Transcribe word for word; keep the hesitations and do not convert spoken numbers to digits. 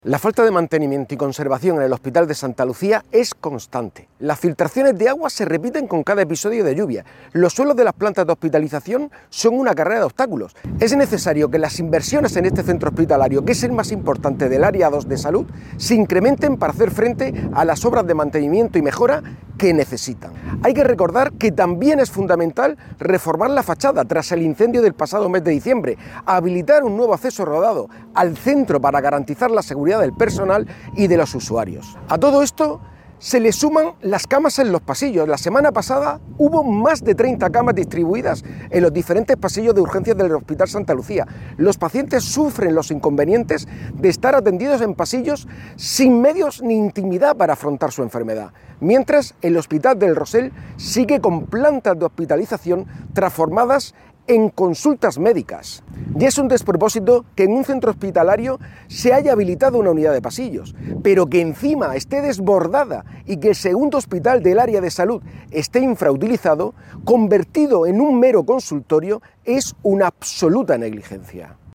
La falta de mantenimiento y conservación en el Hospital de Santa Lucía es constante. Las filtraciones de agua se repiten con cada episodio de lluvia. Los suelos de las plantas de hospitalización son una carrera de obstáculos. Es necesario que las inversiones en este centro hospitalario, que es el más importante del área dos de salud, se incrementen para hacer frente a las obras de mantenimiento y mejora que necesitan. Hay que recordar que también es fundamental reformar la fachada tras el incendio del pasado mes de diciembre, habilitar un nuevo acceso rodado al centro para garantizar la seguridad del personal y de los usuarios. A todo esto se le suman las camas en los pasillos. La semana pasada hubo más de treinta camas distribuidas en los diferentes pasillos de urgencias del Hospital Santa Lucía. Los pacientes sufren los inconvenientes de estar atendidos en pasillos sin medios ni intimidad para afrontar su enfermedad, mientras el Hospital del Rosell sigue con plantas de hospitalización transformadas en consultas médicas. Y es un despropósito que en un centro hospitalario se haya habilitado una unidad de pasillos, pero que encima esté desbordada y que el segundo hospital del área de salud esté infrautilizado, convertido en un mero consultorio, es una absoluta negligencia.